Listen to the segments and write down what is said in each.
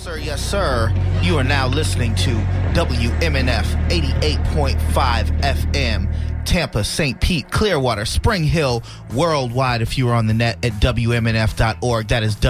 Yes, sir. You are now listening to WMNF 88.5 FM, Tampa, St. Pete, Clearwater, Spring Hill, worldwide if you are on the net at WMNF.org. That is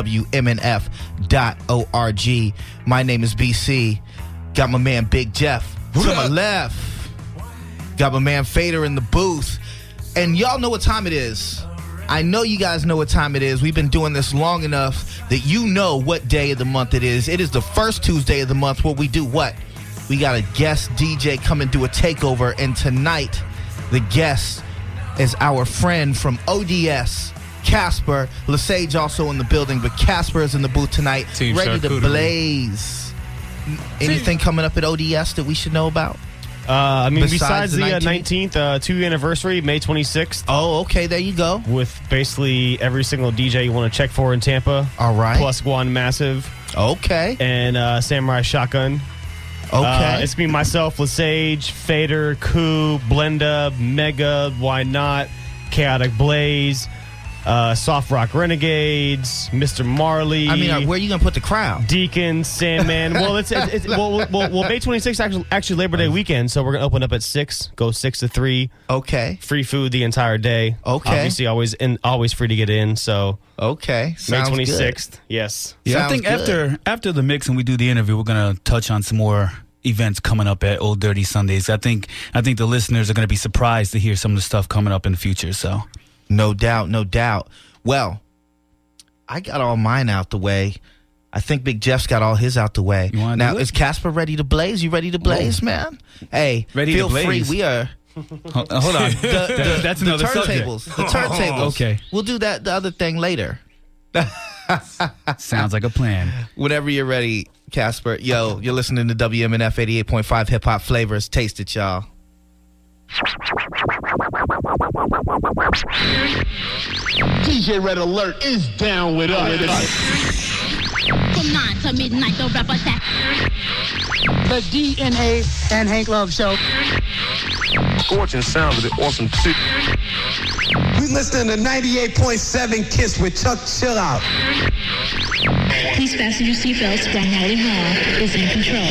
WMNF.org. My name is BC. Got my man Big Jeff to my left. Got my man Fader in the booth. And y'all know what time it is. I know you guys know what time it is. We've been doing this long enough that you know what day of the month it is. It is the first Tuesday of the month where we do what? We got a guest DJ come and do a takeover. And tonight, the guest is our friend from ODS, Casper. Lesage also in the building, but Casper is in the booth tonight, Team ready to blaze. Anything coming up at ODS that we should know about? Besides the 19th, 2 anniversary, May 26th. Oh, okay, there you go. With basically every single DJ you want to check for in Tampa. All right. Plus Guan Massive. Okay. And Samurai Shotgun. Okay. It's me, myself, Lesage, Fader, Coup, Blenda, Mega, Why Not, Chaotic Blaze, Soft Rock Renegades, Mr. Marley. I mean, where are you going to put the crowd? Deacon, Sandman. Well, it's May 26th actually Labor Day weekend, so we're going to open up at 6, go 6 to 3. Okay. Free food the entire day. Okay. Obviously, always free to get in, so. Okay. Sounds May 26th, good. Yes. Yeah, Sounds I think good. after the mix and we do the interview, we're going to touch on some more events coming up at Old Dirty Sundays. I think the listeners are going to be surprised to hear some of the stuff coming up in the future, so. No doubt, no doubt. Well, I got all mine out the way. I think Big Jeff's got all his out the way. Now, is Casper ready to blaze? You ready to blaze, man? Hey, ready feel to blaze. free. We are. Hold on. That's another turntables. subject. The turntables. Okay. We'll do the other thing later. Sounds like a plan. Whenever you're ready, Casper. Yo, you're listening to WMNF 88.5 Hip Hop Flavors. Taste it, y'all. DJ Red Alert is down with us. From 9 to midnight, the rap attack. The DNA and Hank Love Show. Scorching sound of the awesome shit. We listen to 98.7 Kiss with Chuck Chill Out. Please fasten your seatbelts. Brian Molly Hall is in control.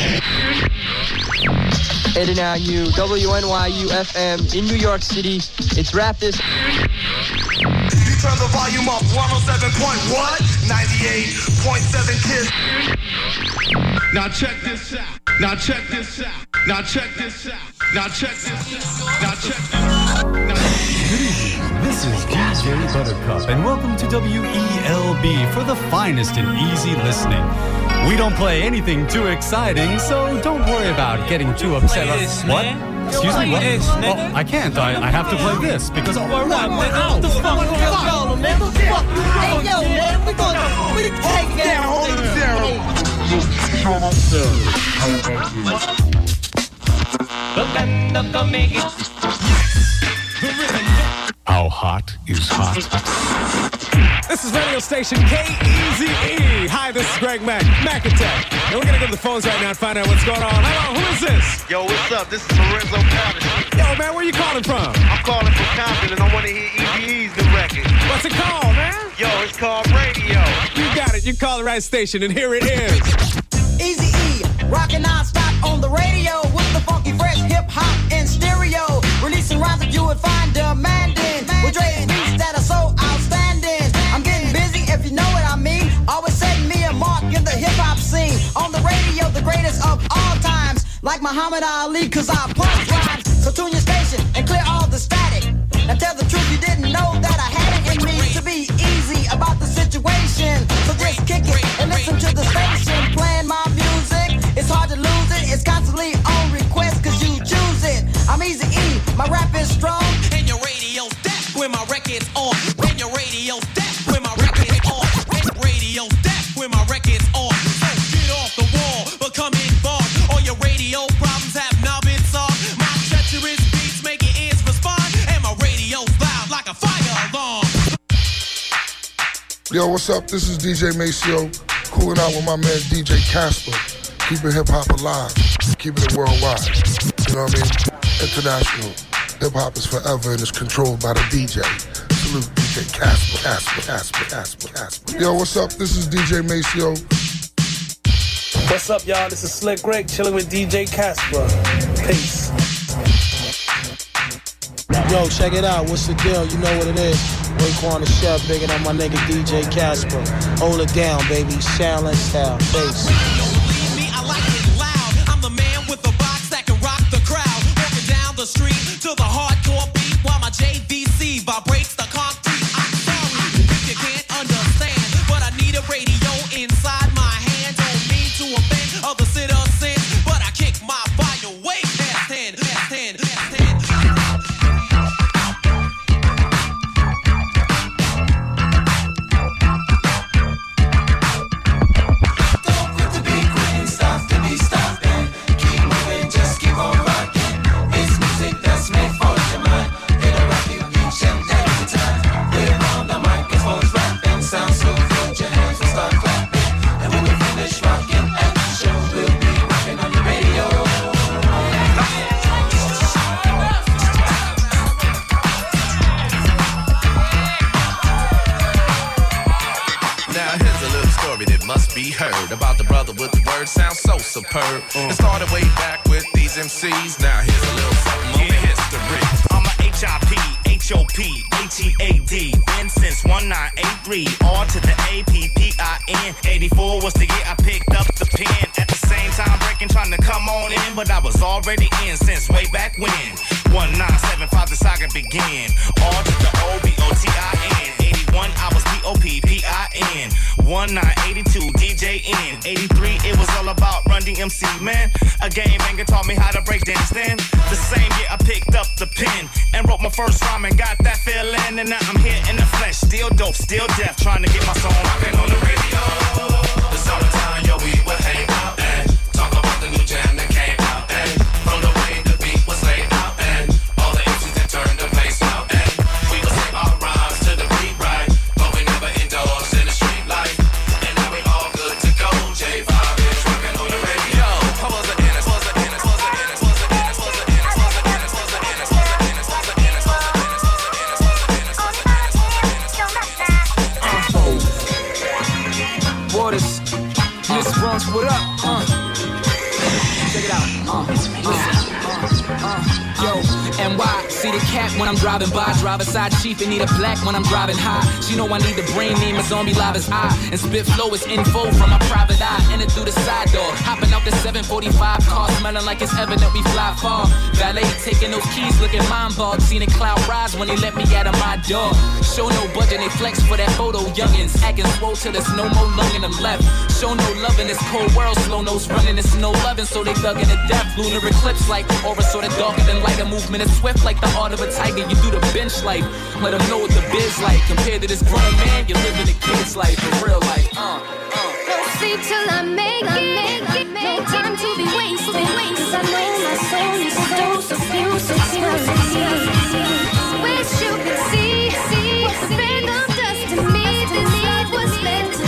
89U, WNYU FM in New York City. It's Raptors. You turn the volume up, 107.1, 98.7 Kiss. Now check this out. Now check this out. Now check this out. Now check this out. Now check this out. Good evening. This is DJ Buttercup, and welcome to WELB for the finest in easy listening. We don't play anything too exciting, so don't worry about getting too upset. What? Excuse me, what? Well, I can't. I have to play this because... What the fuck? Hey, yo, man, we take it down. Hold it down. How hot is hot? This is radio station KEZE. Hi, this is Greg McIntyre. And we're going to go to the phones right now and find out what's going on. Hello, who is this? Yo, what's up? This is Lorenzo Patterson. Yo, man, where you calling from? I'm calling from Compton, and I want to hear EBE's new record. What's it called, man? Yo, it's called Radio. You got it. You call the right station, and here it is. Easy-E, rockin' non-stop on the radio with the funky fresh hip-hop in stereo. Releasing rhymes that you would find demanding. With Dre's beats that are so outstanding. I'm getting busy if you know what I mean. Always setting me a mark in the hip-hop scene. On the radio, the greatest of all times. Like Muhammad Ali, cause I punch rhymes. So tune your station and clear all the static. Now tell the truth, you didn't know that I had it in me to be easy about the situation. So just kick it and listen to the station playing my music. It's hard to lose it. It's constantly on request cause you choose it. I'm Eazy-E, my rap is strong. And your radio's deaf when my record's on. And your radio's deaf when my record's on. And radio's deaf when my record's on. So get off the wall, become involved. All your radio problems have now been solved. My treacherous beats make your ears respond. And my radio's loud like a fire alarm. Yo, what's up? This is DJ Maceo, cooling out with my man DJ Casper. Keeping hip-hop alive, keeping it worldwide. You know what I mean? International. Hip-hop is forever and is controlled by the DJ. Salute DJ Casper. Yo, what's up? This is DJ Maceo. What's up, y'all? This is Slick Rick, chilling with DJ Casper. Peace. Yo, check it out. What's the deal? You know what it is. Raekwon the Chef, bigger than my nigga DJ Casper. Hold it down, baby. Sound like style. Peace. Me, I like it loud. I'm the man with the box that can rock the crowd. Walking down the street to the hardcore beat while my JVC vibrates the concrete. I'm sorry if you can't understand, but I need a radio inside my hand. Don't mean to offend other citizens, but I kick my volume way past 10, past 10, past 10. Heard about the brother with the word sounds so superb. It started way back with these MCs. Now here's a little something on the history. I'm a HIP, HOP, HEAD. Been since 1983. R to the APPIN. 84 was the year I picked up the pen. At the same time breaking, trying to come on in, but I was already in since way back when. 1975 the saga began. R to the OBOTIN. 81 I was POPPIN. 1982 DJN. 83 it was all about Run DMC, man. A game banger taught me how to break dance then. The same year I picked up the pen and wrote my first rhyme and got that feeling. And now I'm here in the flesh, still dope, still deaf, trying to get my song rocking on the radio. The summertime, yo, we would hang out and talk about the new jam that came out. And from the way the beat was laid out and all the MCs that turned the place out. And we would sing our rhymes to the beat right, but we never indulged in the street life. And now we all good to go. J5 is rocking on the radio. I was a Ennis, was a Ennis, was a Ennis, was a Ennis, was a Ennis, was a Ennis, was a Ennis, was a Ennis, was a Ennis, was a Ennis, was a Ennis, was a Ennis, was a Ennis, was a Ennis. Waters, Miss Bronx, what up? Check it out. Yo, NY, see the cat when I'm driving by. Driver side chief and need a black when I'm driving high. She know I need the brain name, a zombie live as I. And spit flow is info from my private eye. Enter through the side door, hopping out the 745 car, smelling like it's evident we fly far. Valet taking those keys, looking mind-bogged. Seen a cloud rise when they let me out of my door. Show no budget, they flex for that photo. Youngins acting swole till there's no more lung in them left. Show no love in this cold world, slow nose running, it's no loving, so they thugging to death. Lunar eclipse like aura sorta darker than light. A movement is swift like the art of a tiger. You do the bench life, let them know what the biz like. Compared to this grown man, you're living a kid's life, in real life. Don't sleep till I make it. No time to be wasted. Cause I know my soul needs a dose of musicality. Wish you could see what the random does to me. This love was meant to be.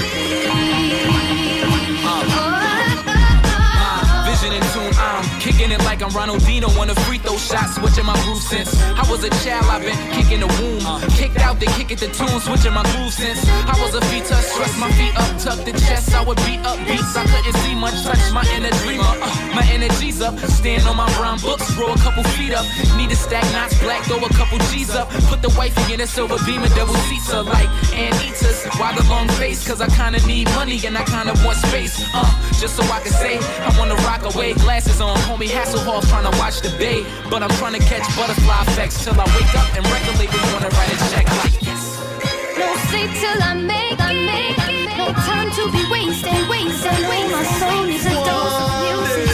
Vision in tune, I'm kicking it like I'm Ronaldinho on a free throw shot, switching my groove since I was a child. I've been kicking the womb, kicked out, then kick it the tune, switching my groove since I was a feet touch, stress my feet up, tuck the chest. I would beat up beats, I couldn't see much, touch my inner dreamer. My energy's up, stand on my brown books, roll a couple feet up, need to stack knots, black, throw a couple G's up, put the wifey in a silver beamer, double seats up like anteaters. Why the long face? Cause I kinda need money and I kinda want space. Just so I can say I wanna rock away. Glasses on, homie Hasselhoff trying to watch the bay, but I'm trying to catch butterfly effects till I wake up and record labels wanna write a check like yes. No sleep till I make it. No time to be wasted. My soul needs a dose of music.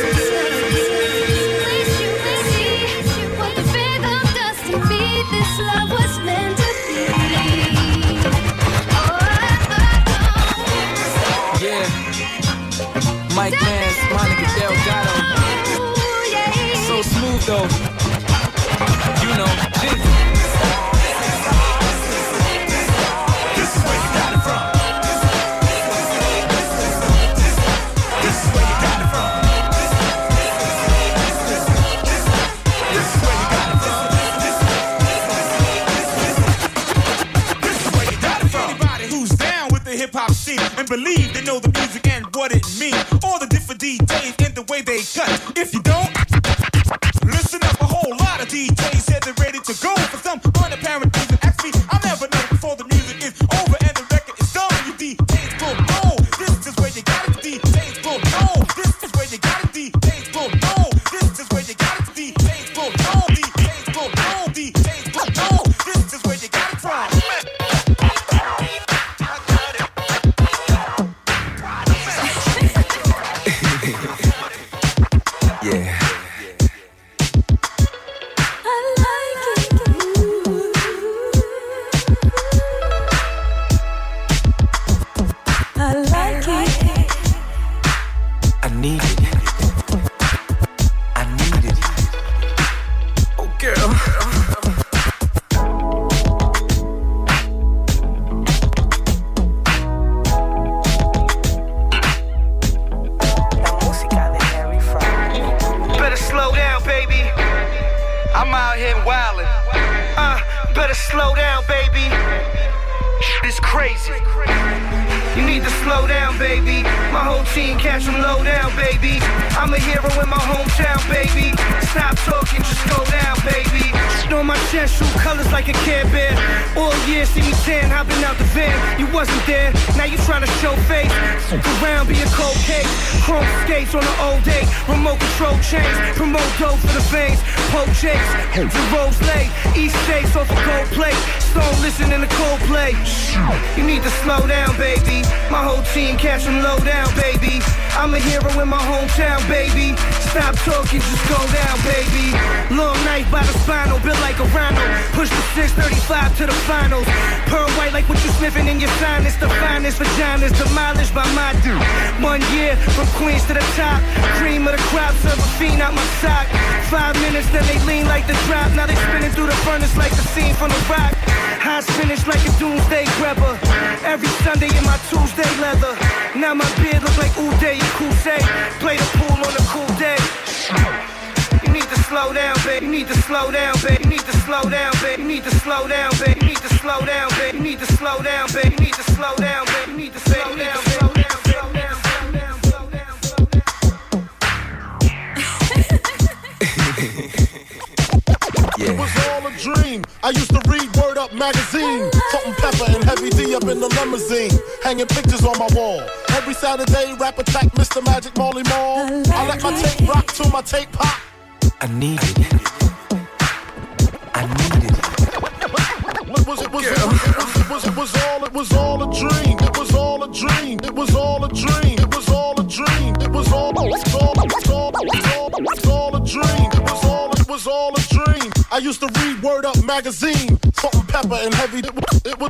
Please you see what the rhythm does to me. This love was meant to be. Yeah, Mike Mans, Monica Delgado. So smooth though, you know. This is where you got it from. This is where you got it from. This is where you got it from. This is where you got it from. Anybody who's down with the hip hop scene and believe they know the music and what it means. all the different DJs and the way they cut. If you don't, listen up, a whole lot of DJs said they're ready to go for some unapparent reason. Actually, I'll never know before the music is over and the record is done. You DJs will know this is where you got it. DJs will know this is where you got it. DJs will know this is where you got it. DJs will know. DJs will know. DJs will know this is where you got it from. Yeah. I need it. I need it. Oh, girl. Better slow down, baby. I'm out here wildin'. Better slow down, baby. It's crazy. You need to slow down, baby. My whole team catch them low down, baby. I'm a hero in my hometown, baby. Stop talking, just go down, baby. Snow my chest, shoot colors like a Care Bear. All year, see me tan, hopping out the van. You wasn't there, now you trying to show face. Fuck around, be a cold case. Chrome skates on the old day. Remote control chains, promote dough for the veins. Poke jakes, the rose lay. East States off a gold plate. Stone listen in the cold play. You need to slow down, baby. My whole team catch them low down, baby. I'm a hero in my hometown, baby. Stop talking, just go down, baby. Long knife by the spinal, built like a rhino. Push the 635 to the finals. Pearl white like what you sniffing in your sinus. The finest vaginas demolished by my dude. 1 year from Queens to the top. Cream of the crop, serve a fiend out my sock. 5 minutes, then they lean like the drop. Now they spinning through the furnace like the scene from The Rock. High spinach like a doomsday grabber. Every Sunday in my Tuesday leather. Now my beard look like Uday and Kusei. Play the pool on a cool day. You need to slow down, baby. You need to slow down, baby. You need to slow down, baby. You need to slow down, baby. You need to slow down, baby. You need to slow down, baby. You need to slow down, baby. You need to slow down, slow down, slow down, slow down, slow down, slow down. It was all a dream. I used to read Word Up magazine. Salt and Pepper and Heavy D up in the limousine. Hanging pictures on my wall. Every Saturday, rap attack, Mr. Magic, Molly Mall. I let my tape rock till my tape pop. I need it. I need it. It was all a dream. It was all a dream. It was all a dream. It was all a dream. It was all a dream. It was all a dream. I used to read Word Up magazine. Salt and Pepper and Heavy. It was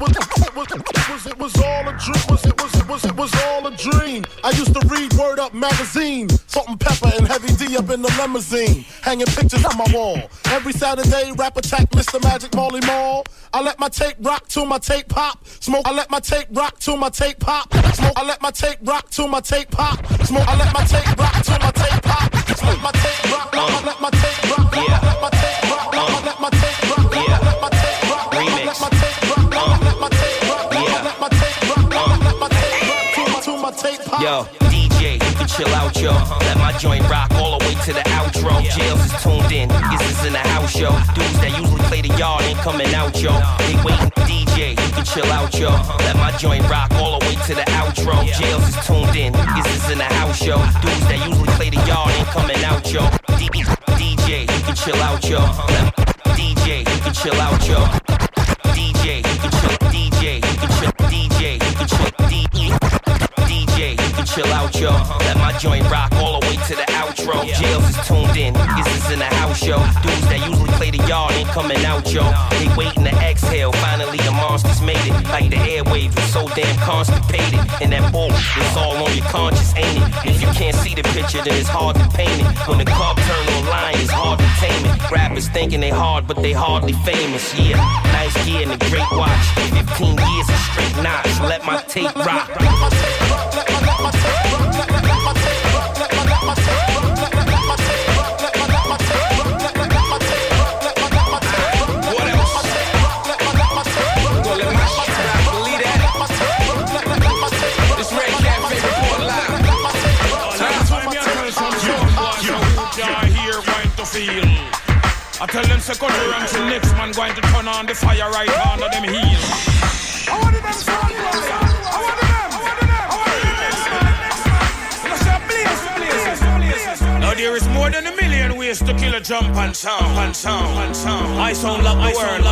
all a dream. It was all a dream. I used to read Word Up magazine. Salt and Pepper and Heavy D up in the limousine. Hanging pictures on my wall. Every Saturday, rap attack, Mr. Magic, Molly Mall. I let my tape rock till my tape pop. Smoke. I let my tape rock till my tape pop. Smoke. I let my tape rock till my tape pop. Smoke. I let my tape rock till my tape pop. Smoke. My tape rock. I let my tape rock. I let my tape rock. I let my tape rock. I let my tape rock. I let my tape rock. I let my tape rock. I let my tape rock. I let my tape rock till my tape pop. Yo, DJ, you can chill out, yo. Let my joint rock all the way to the outro. Jails is tuned in, this is in the house, yo. Dudes that usually play the yard ain't coming out, yo. They waiting, DJ, you can chill out, yo. Let my joint rock all the way to the outro. Jails is tuned in, this is in the house, yo. Dudes that usually play the yard ain't coming out, yo. DJ, you can chill out, yo. DJ, you can chill out, yo. DJ, you can chill, DJ, you can chill, DJ, you can chill, DJ, you can chill out, yo. Let my joint rock all the way to the outro. Jails is tuned in, this is in the house, yo. Dudes that usually play the yard ain't coming out, yo. They waiting to exhale, finally the monsters made it. Like the airwaves was so damn constipated. And that bull, it's all on your conscience, ain't it? If you can't see the picture, then it's hard to paint it. When the club turn online, it's hard to tame it. Rappers thinking they hard, but they hardly famous, yeah. Nice gear and a great watch. 15 years of straight knots, let my tape rock. tell them second round till next man going to turn on the fire right under them heels. I want them sound boys. I want them. Now there is more than 1 million ways to kill a jump and sound. I sound like the world.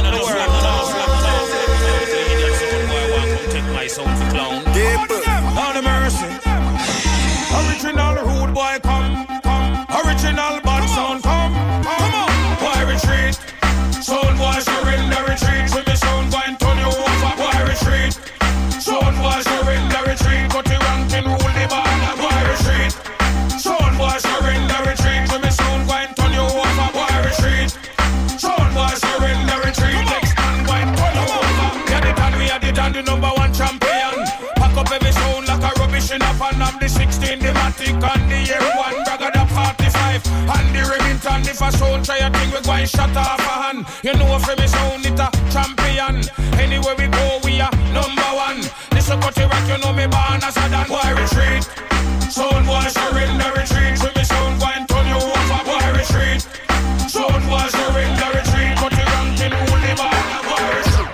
Take my sound for clown. On the mercy. Original rude boy come. Original bad sound come on. Why retreat? Sound boy surrender retreat. With me sound going turn you over. Why retreat? Sound boy surrender retreat. Got the ranking rule the ball. Why retreat? Sound boy surrender retreat. With me sound going turn you over. Why retreat? Sound boy surrender retreat. Next man going turn you over. We had it on the #1 champion. Pack up every sound like a rubbish in a pan. I'm the 16, the Matic and the Air 1. Bragger the 45 and the Remington. If a sound try a thing, we go and shut off a hand. You know if me sound it a champion. Anywhere we go, we are #1. This a cutty rock, you know me born as a dan. Why retreat? Sound boy surrender retreat. With me sound go and turn you over. Why retreat? Sound boy surrender retreat. Cutty ranking rule the bar. Why retreat?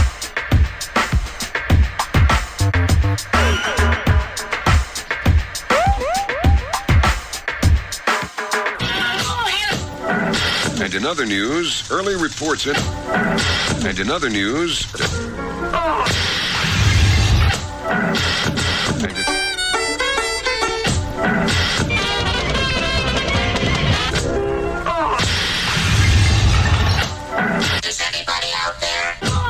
And in other news, early reports it. And in other news, Is anybody out there?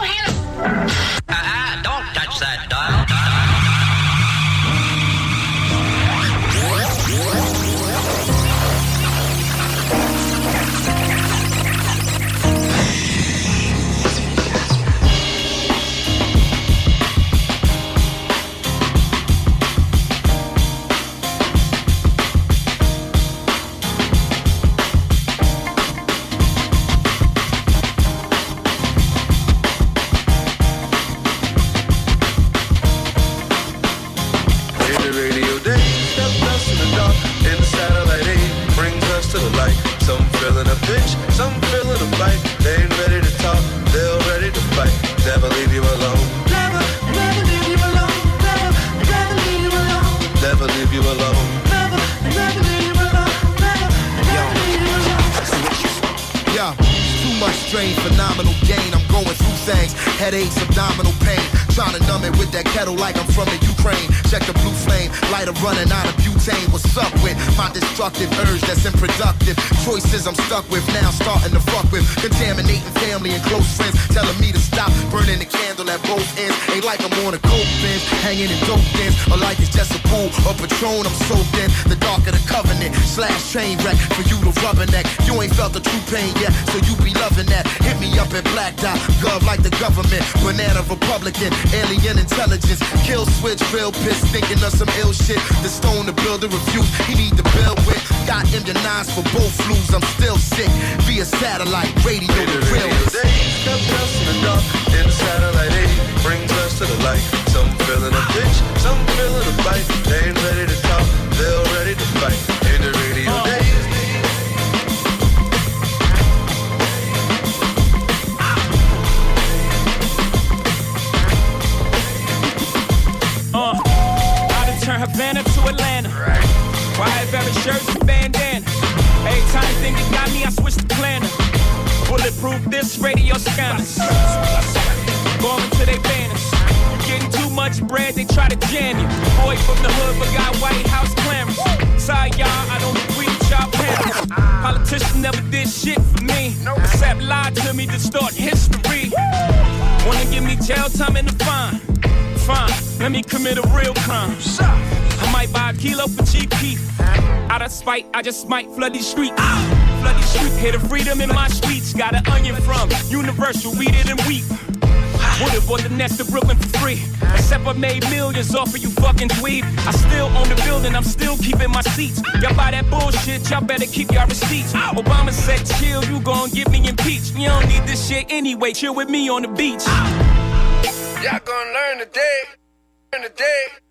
Don't touch that dial. Phenomenal gain, I'm going through things. Headaches, abdominal pain. Trying to numb it with that kettle like I'm from the Ukraine. Check the blue flame, lighter running out of butane. What's up with my destructive urge that's unproductive? Choices I'm stuck with, now starting to fuck with. Contaminating family and close friends, telling me to stop burning the candle at both ends. Ain't like I'm on a coke bench, hanging in dope dens. Or like it's just a pool of Patron I'm soaked in. The dark of the covenant, / train wreck for you to rubberneck. You ain't felt the true pain yet, so you be loving that. Hit me up at Black Dot, gov like the government. Banana Republican, alien intelligence. Kill switch, real piss, thinking of some ill shit. The stone to build a refuse, he need to build with. Got immunized for both flus, I'm still sick. Via satellite, radio, the real. Kept us in the dark, in the satellite age. Brings us to the light. Some feeling a bitch, some feeling a bite. They ain't ready to talk, they're ready to fight. In the radio days. Turn Havana to Atlanta. Wide very shirts and bandana. Every time you think you got me, I switch the planner. Bulletproof this radio scanners. Going to they banners. You getting too much bread, they try to jam you. Boy from the hood, but got White House clamors. Sorry, y'all, I don't agree with y'all parents. Politicians never did shit for me. Except lie to me, distort history. Wanna give me jail time in the fine. Fine, let me commit a real crime. I might buy a kilo for GP. Out of spite, I just might flood these streets. Flood these streets, hear the freedom in my streets. Got an onion from Universal, read it and weep. Would've bought the next to Brooklyn for free. Except I made millions off of you fucking dweeb. I still own the building, I'm still keeping my seats. Y'all buy that bullshit, y'all better keep y'all receipts. Obama said chill, you gon' get me impeached. You don't need this shit anyway, chill with me on the beach. Y'all gonna learn today. Learn today.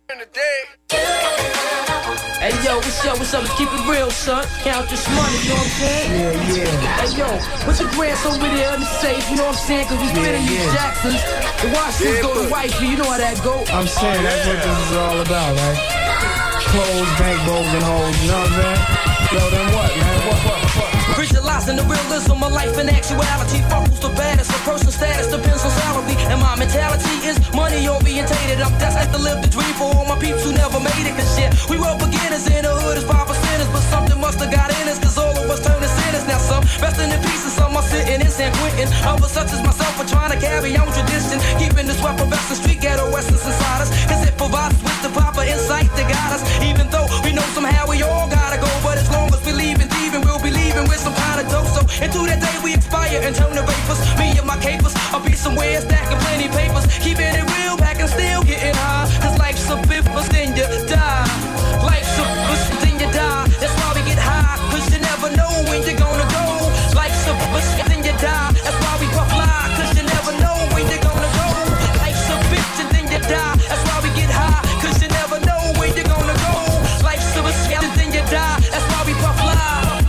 Hey yo, what's up? Let's keep it real, son. Count this money, you know what I'm saying? Yeah. Hey yo, put your grants over there in the safe, you know what I'm saying? Cause we spinning these Jacksons. The Washingtons go to wifey, you know how that go. I'm saying that's what this is all about, right? Clothes, bank bowls, and hoes, you know what I'm saying? Yo, then what, man? What? Visualizing the realism of life in actuality. Fuck who's the baddest? A person's status depends on salary. And my mentality is money orientated. I'm destined to live the dream for all my peeps who never made it. Cause shit, we were beginners in the hood as 5%ers. But something must have got in us, cause all of us turned to sinners. Now some resting in peace and some are sitting in San Quentin. Others such as myself are trying to carry on tradition. Keeping this weapon best and street ghetto essence inside us. Cause it provides us with the proper insight to guide us. Even though we know somehow we all gotta go. But as long as we leave and thieving, we'll be leaving with some kind of dope. So into that day we expire and turn to vapors. Me and my capers, I'll be somewhere stacking plenty papers. Keeping it real, packing still getting high. Cause life's a bitch, then you die. Life's a bitch, then you die. That's why we get high, cause you never know when you're gonna go. Life's a bitch, then you die. That's why we go fly, cause you never know when you're gonna go. Life's a bitch, and then you die. That's why we get high, cause you never know when you're gonna go. Life's a bitch, and then you die. That's why we go fly.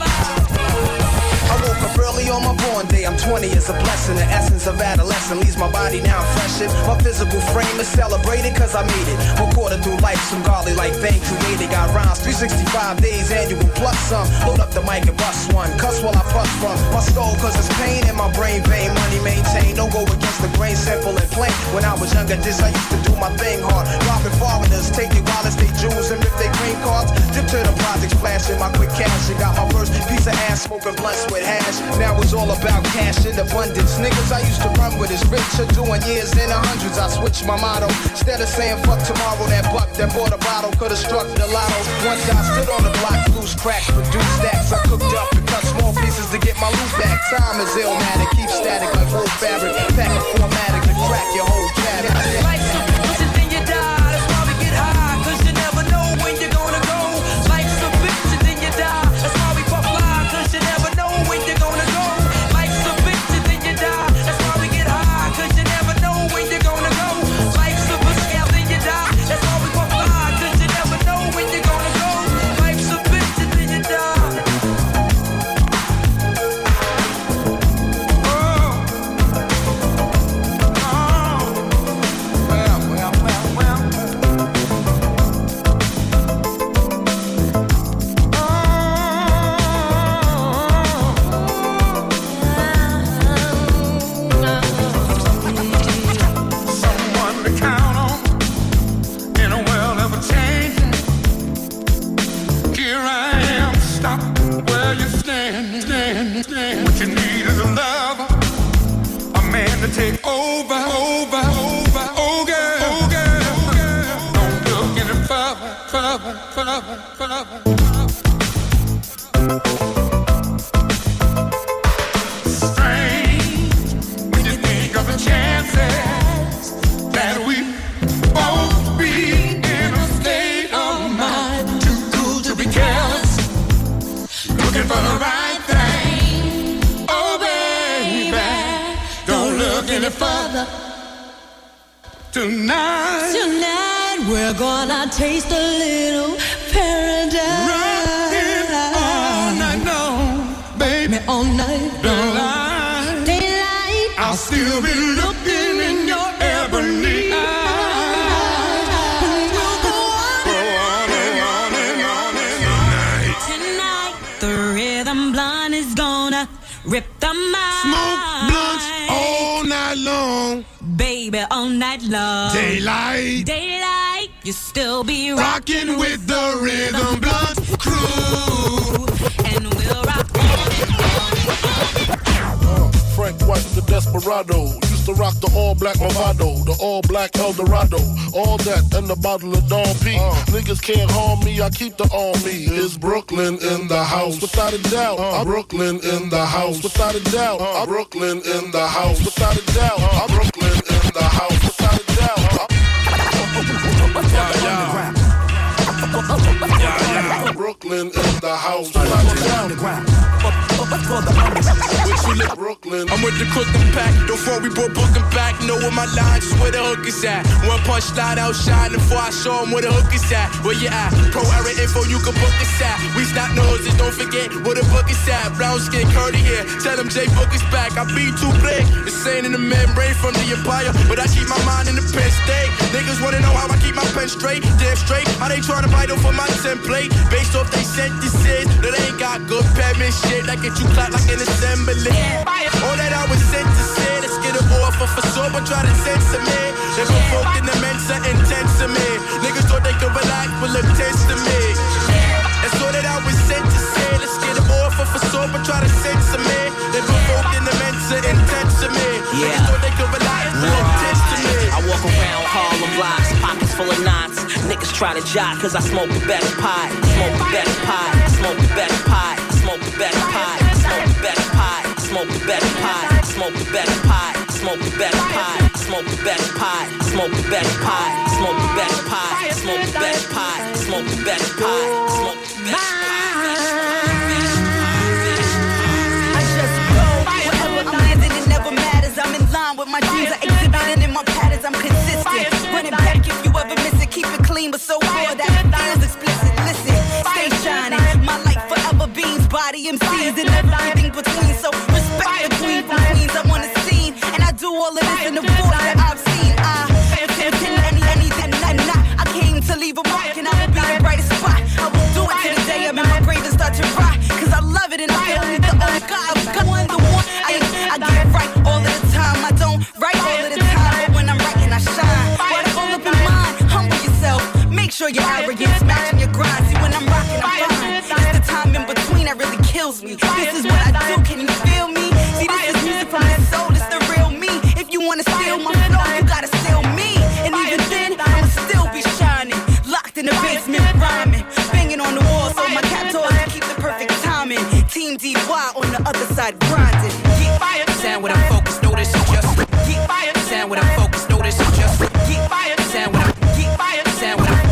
I woke up early on my born day. I'm 20 is a blessing. The essence of adolescence leaves my body now freshened. My physical frame is celebrated cause I made it. One quarter through life, some godly like thing created. Got rhymes 365 days annual plus some. Load up the mic and bust one. Cuss while I puff from my skull cause it's pain in my brain vein. Money maintained, don't go against the grain, simple and plain. When I was younger, this I used to do my thing hard. Robbing foreigners, take your wallets, they jewels and rip they green cards. Dip to the projects, flashing my quick cash. And got my first piece of ass, smoking blunts with hash. Now it's all about cash in abundance. Niggas I used to run with is richer, doing years in the hundreds. I switched my motto. Instead of saying fuck tomorrow, that buck that bought a bottle could've struck the lotto. Once I stood on the block, loose cracks, produced stacks. I cooked up and cut small pieces to get my loot back. Time is illmatic, keep static like wool fabric. Packing formatic to crack your whole cabinet. Life's a bitch and then you die. That's why we get high, cause you never know when you're gonna go. Life's a bitch and then you die. That's why we puff fly, cause you never know when you're gonna go. Life's a bitch and then you die. That's why we get high, cause you never know when you're gonna go. Life's a bitch and then you die. That's why we puff fly, cause you never know when you're gonna go. Life's a bitch and then you die. Take over, oh girl. Don't look any further. Strange when you think of the chances that we both be in a state of mind. Too cool to be careless, looking for the right thing. Oh baby, don't look any further. Tonight we're gonna taste a little paradise. Rockin' all night long, baby, all night long. Daylight, I'll still be looking in your ebony eyes. We'll go on and on. Tonight, the rhythm blonde is gonna rip the mind. Smoke blunts all night long. Baby, all night long. Daylight, you still be rocking with the rhythm blunt crew. And we'll rock Frank White, the desperado. Used to rock the all-black Movado, the all-black Eldorado. All that and the bottle of Dom P. Niggas can't harm me, I keep the on me. Is Brooklyn in the house? Without a doubt. Brooklyn in the house. Without a doubt. Brooklyn in the house. Without a doubt. Brooklyn in the house. Without a doubt. Brooklyn in the house. Without a doubt. for the What you live Brooklyn? I'm with the Crooklyn pack. Before we brought Brooklyn back, know where my lines is where the hook is at. One punch line outshine before I show them where the hook is at. Where you at? Pro era info, you can book us at. We stop noses, don't forget where the book is at. Brown skin, curly hair. Tell them J Book is back. I be too big. Insane in the membrane from the empire, but I keep my mind in the pen state. Niggas wanna know how I keep my pen straight. Damn straight. How they tryna bite off of my template? Based off they sentences that ain't got good penmanship. That get you clapped like an assembly. All that I was sent to say, let's get a offer for sure, but try to censor me. They provoked in the mensa intense to me. Niggas thought they could relax, but look tense to me. That's all that I was sent to say. Let's get an offer for sure, but try to censor me. They provoked in the mensa intense to me. Niggas thought they could relax, but look tense to me. I walk around Harlem blocks, pockets full of knots. Niggas try to jock, cause I smoke the best pie. Smoke the best pie. Smoke the best pie. Smoke the best pie. Smoke the best pie. Smoke the best pie. Smoke the best pie. Smoke the best pie. Smoke the best pie. Smoke the best pie. Smoke the best pie. Smoke the best pie. Smoke the best pie. Smoke the best pie. I just go wherever I'm living, it never matters. I'm in line with my dreams, I exhibiting in my patterns. I'm consistent. Running back if you ever miss it, keep it clean, but so raw that it feels explicit. Listen, stay shining. My light forever beams, body MCs and everything between. So respect the queen from Queens. I want to see, and I do all of this in the voice that I've seen. I anything and not. I came to leave a mark, and I will be the brightest spot. I will do it till the day I'm in my grave and start to rot. Cause I love it and I feel only the only God. I'm one the one. I get it right all of the time. I don't write all of the time, but when I'm writing, I shine. Water all up in mine. Humble yourself. Make sure your arrogance matching your grind. See, when I'm rocking, I'm fine. It's the time in between that really kills me. This is what I do. Can you feel me? See, this is music from the soul. It's the real me. If you wanna steal my flow, you gotta steal me. And even then, I'ma still be shining. Locked in the basement, rhyming. Banging on the wall, so my cat toys to keep the perfect timing. Team DY on the other side grinding. Sound when I'm focused, no, this is just. Sound when I'm focused, no, this is just. Sound when I'm. Sound when I'm.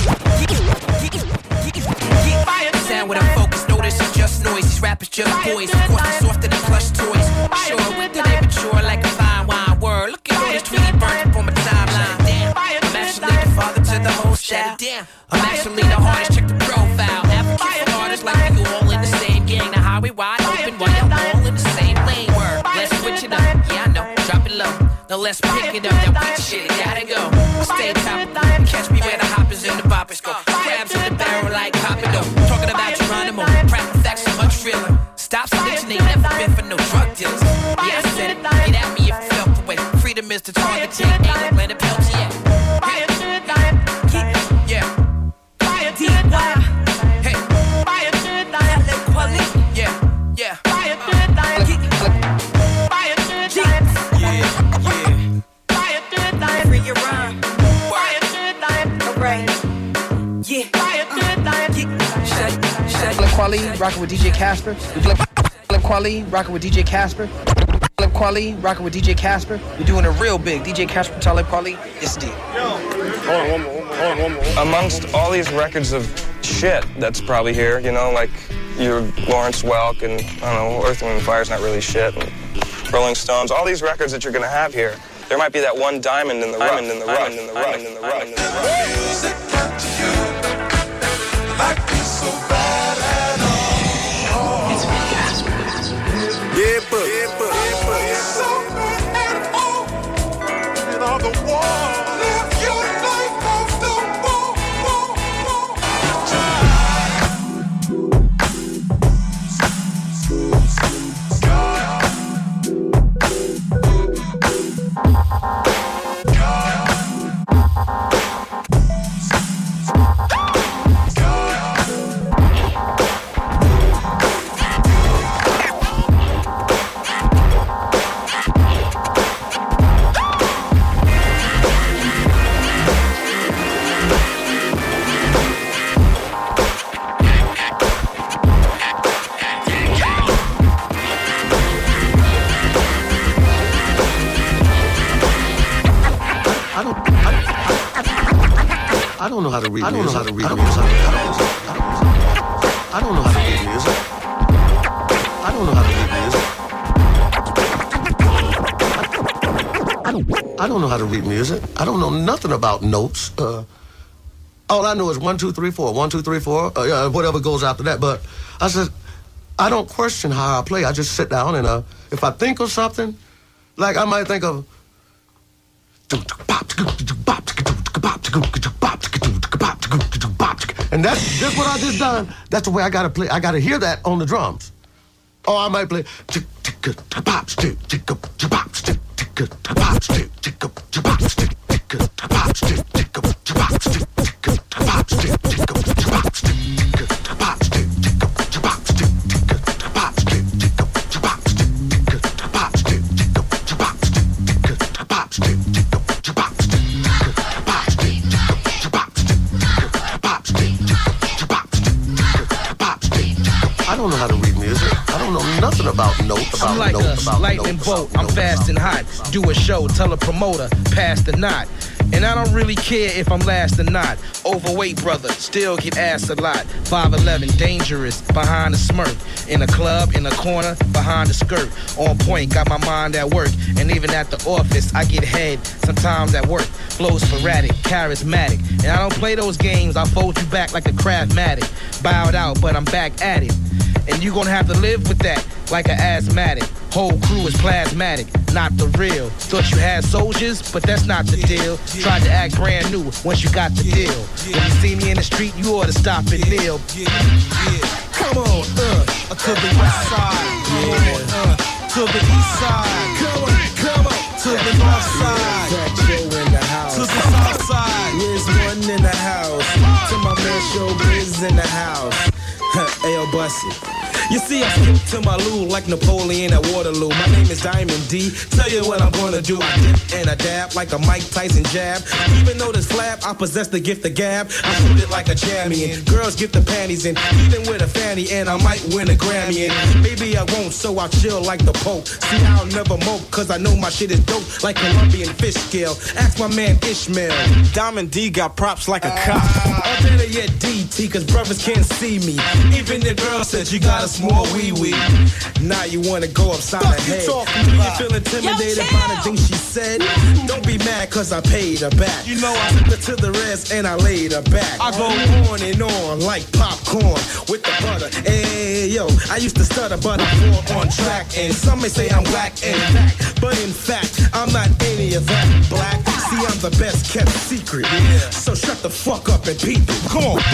Sound when I'm focused, no, this is just noise. These rappers just boys, of course they're softer than plush toys. Sure, when do they mature like a fine wine word? Look at all this tweety burnt up on my timeline. Damn, I'm actually the father to the whole shit. Damn, I'm actually the hardest. Check the profile. Advocate for artists like we all in the same gang. The highway wide open while y'all all in the same lane. Word, let's switch it up. Yeah, I know, drop it low. Now let's pick it up. That weak shit, gotta go. Stay top, catch me where the hoppers and the boppers go. Crabs in the barrel like Coppado. Talking about Geronimo, rap effects are much realer. Stop snitching, ain't never been for no drug dealers. Yeah, I said it, get at me if you felt the way. Freedom is the target, take ain't like let it help you yet. Yeah. Hey. Yeah. Free your rhyme. Alright. Yeah. Kweli, rocking with DJ Casper. Kweli, rocking with DJ Casper. Kweli, rocking with DJ Casper. We're doing it real big. DJ Casper, Talib Kweli, it's deep. Hold on, one more. Amongst all these records of shit that's probably here, you know, like your Lawrence Welk and, I don't know, Earth, Wind & Fire's not really shit, and Rolling Stones, all these records that you're gonna have here, there might be that one diamond in the rough. Music got to you, like it's so bad at all. It's me, Casper. Yeah, but it's so bad at all. Get on the wall. Live your life off the wall. I don't know how to read music. I don't know how to read music. I don't know how I don't know how to read music. I don't know nothing about notes. All I know is 1, 2, 3, 4, 1, 2, 3, 4, whatever goes after that. But I said, I don't question how I play. I just sit down and if I think of something, like I might think of. And that's just what I just done. That's the way I gotta play. I gotta hear that on the drums. Or I might play. I don't know how to read music. I don't know nothing about notes. I'm like a lightning bolt. I'm fast and hot. Do a show, tell a promoter, pass the knot. And I don't really care if I'm last or not. Overweight brother, still get asked a lot. 5'11", dangerous, behind the smirk. In a club, in a corner, behind the skirt. On point, got my mind at work. And even at the office, I get head. Sometimes at work, flow sporadic, charismatic. And I don't play those games, I'll fold you back like a Craftmatic. Bowed out, but I'm back at it. And you gonna have to live with that, like an asthmatic. Whole crew is plasmatic, not the real. Thought you had soldiers, but that's not the deal. Tried to act brand new once you got the deal. When you see me in the street, you ought to stop and kneel. Come on, to the west side. To the east side. Come on, to the north side. In the house. To the south side. There's one in the house. To my man Showbiz in the house. Ayo, Bussy. You see, I skip to my loo like Napoleon at Waterloo. My name is Diamond D. Tell you what I'm gonna do. I dip and I dab like a Mike Tyson jab. Even though this flab, I possess the gift of gab. I shoot it like a champion. Girls get the panties in, even with a fanny, and I might win a Grammy. And maybe I won't, so I'll chill like the Pope. See, I'll never mope, cause I know my shit is dope like Colombian fish scale. Ask my man Ishmael. Diamond D got props like a cop. Or better yet, DT, cause brothers can't see me. Even the girl said you got a small wee-wee. Now you wanna go upside her head. Do you feel intimidated by the things she said? Don't be mad cause I paid her back. You know I took her to the rest and I laid her back. I go on and on like popcorn with the butter. Hey yo, I used to stutter but I'm more on track. And some may say I'm black and black, but in fact I'm not any of that black. See, I'm the best kept secret. So shut the fuck up and peep it. Come on.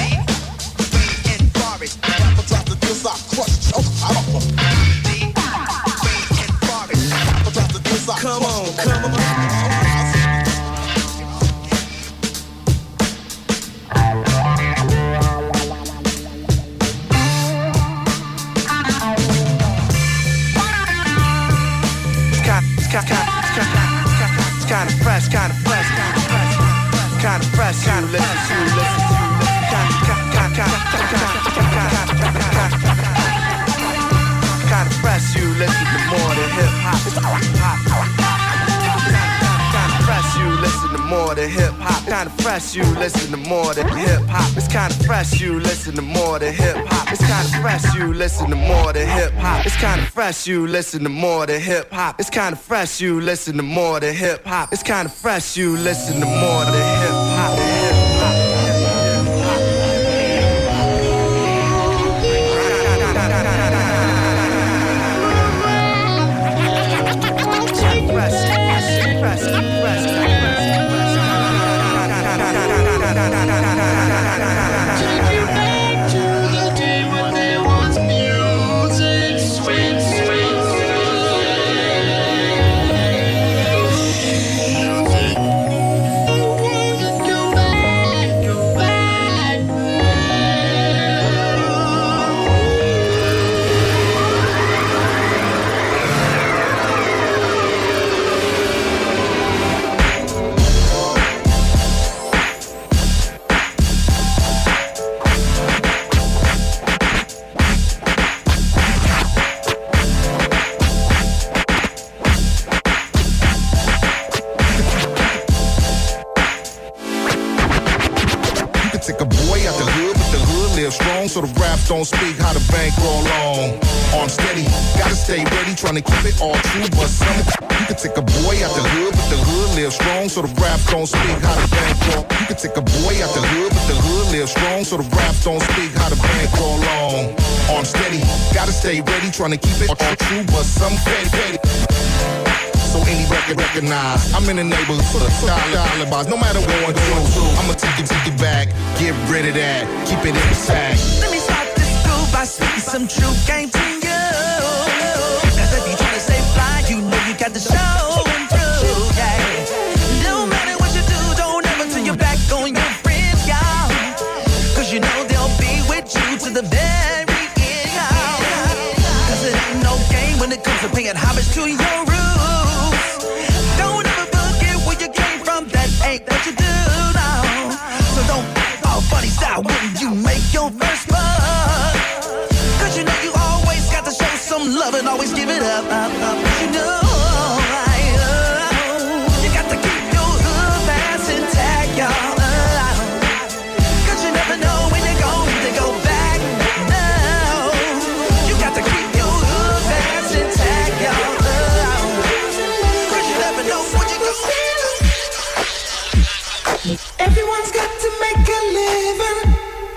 Come on, come on. It's kind of fresh, kind of fresh, kind of fresh, kind of fresh. You listen to, kind of fresh. You listen to more than hip hop. Kind of fresh. You listen to more than hip hop. Kind of fresh. You listen to more than hip hop. It's kind of fresh. You listen to more than hip hop. It's kind of fresh. You listen to more than hip hop. It's kind of fresh. You listen to more than hip hop. It's kind of fresh. You listen to more than hip hop. It's kind of fresh. You listen to more than hip hop. strong, so the raps don't speak how the bank roll on. Arm steady, gotta stay ready, trying to keep it all true, but some you can take a boy out the hood, but the hood lives strong, so the raps don't speak how the bank roll. You can take a boy out the hood, but the hood lives strong, so the raps don't speak how the bank roll on. Arm steady, gotta stay ready, trying to keep it all true, but some petty. So any record recognize, I'm in the neighborhood for the style alibis. No matter what I'm doing, I'ma take it back, get rid of that, keep it in the sack. Let me start this groove by speaking some true game to you. Cause if you try to stay fly, you know you got the show and through, yeah. No matter what you do, don't ever turn your back on your friends, y'all. Cause you know they'll be with you to the very end, y'all. Cause it ain't no game when it comes to paying homage to your roots. Don't ever forget where you came from, that ain't what you do now. So don't act all funny style when you make your first buck. Cause you know you always got to show some love and always give it up. You know, you got to keep your hood fast intact, y'all. Cause you never know when you're going to go back. No, you got to keep your hood fast intact, y'all. Cause you never know when you go. Everyone's got to make a living.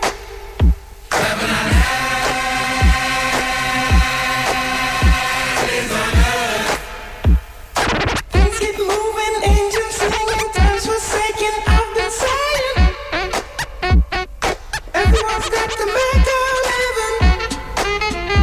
Things keep moving, angels singing, times forsaken, I've been saying. Everyone's got to make a living.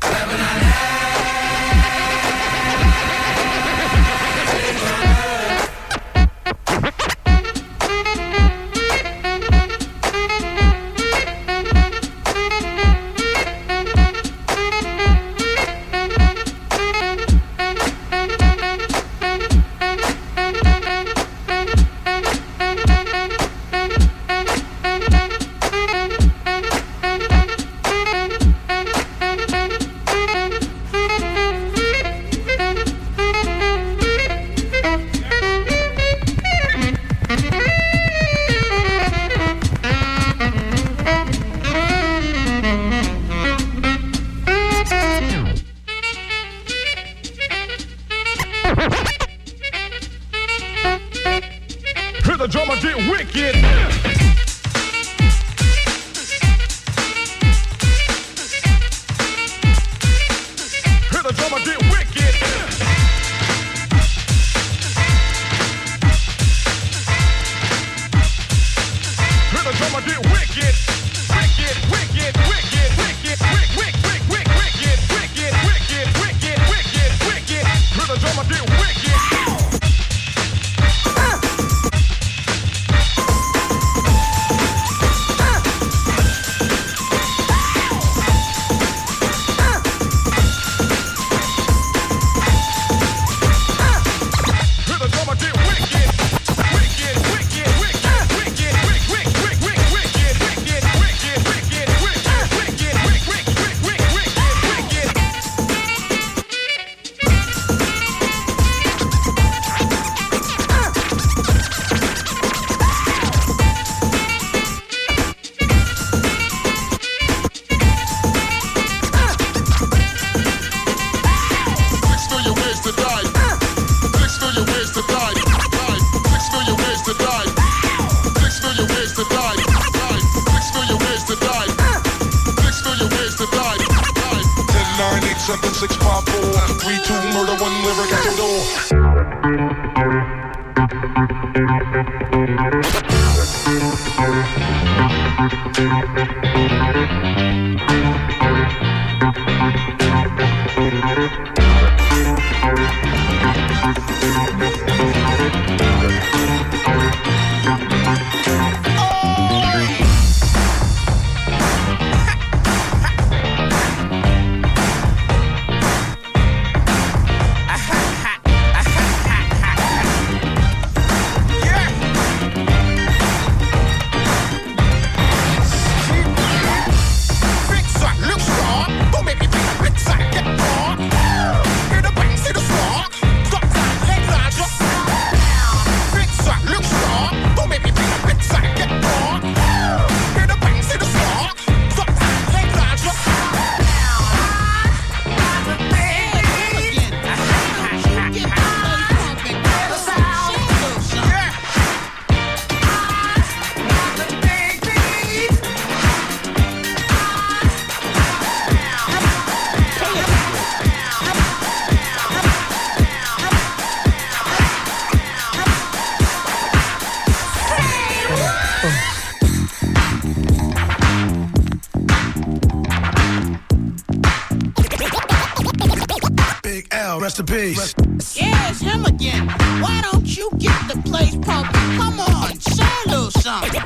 Hear the drummer get wicked. Hear the drummer get wicked. Hear the drummer get wicked. Wicked, wicked, wicked, wicked, wicked, wicked, wicked, wicked, wicked, wicked, wicked, wicked. Hear the drummer get wicked. rest in peace. Yeah, it's him again. Why don't you get the place pumping? Come on, say a little something.